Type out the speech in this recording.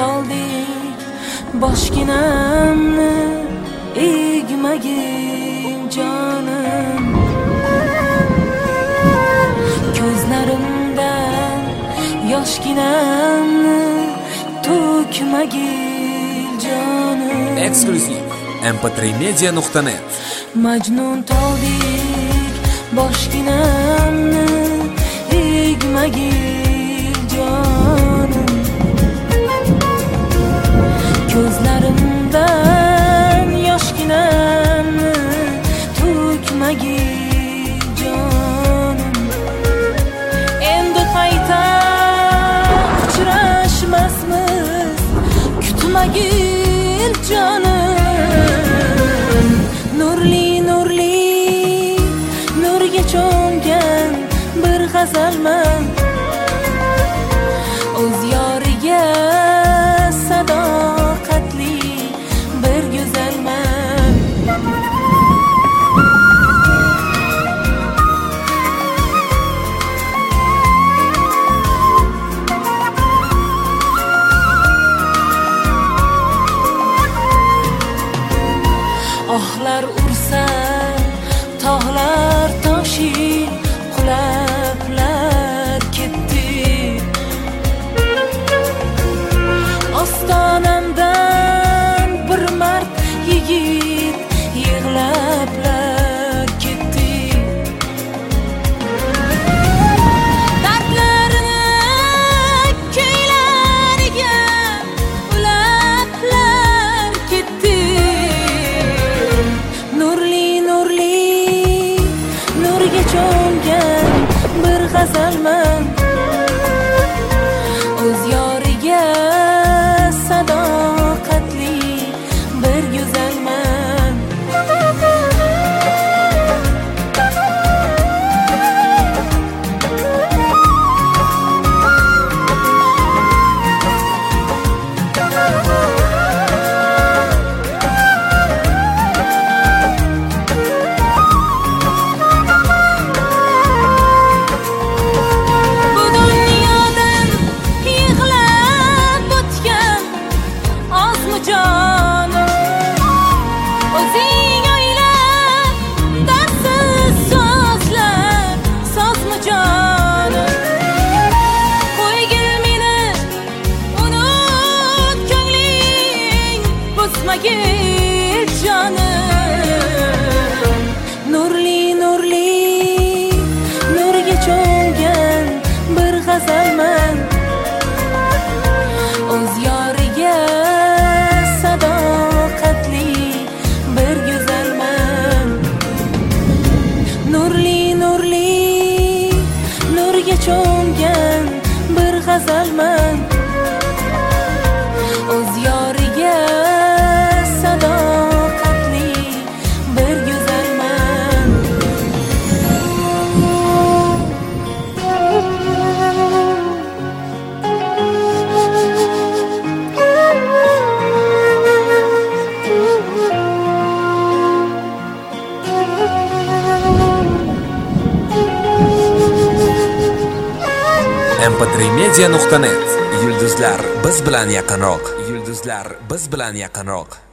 toldik boshginamni egmagin jonim, ko'zlarimdan yoshginamni to'kmagin jonim. Eksklyuziv mp3media.net. Majnun toldik boshginamni egmagin jonim, ko'zlarimdan yoshginamni to'kmagin jonim. Endi qayta uchrashmasmiz, kutmagin jonim. Nurli nurga cho'mgan bir g'azalman, o'z yoriga sadoqatli bir go'zalman. Ohlar ursa tog'lar toshib qulablar ketdi, ostonamdan bir mard yigit yig'lablar ketdi. Dardlarini ko'ylariga ulablar ketdi. Nurga cho'mgan bir g'azalman, o'z yoriga sadoqatli bir go'zalman. Nurga cho'mgan bir g'azalman, o'z yoriga sadoqatli bir go'zalman. Nurga cho'mgan bir g'azalman, o'z yoriga sadoqatli bir go'zalman. mp3media.net. Yulduzlar biz bilan yaqinroq. Yulduzlar biz bilan yaqinroq.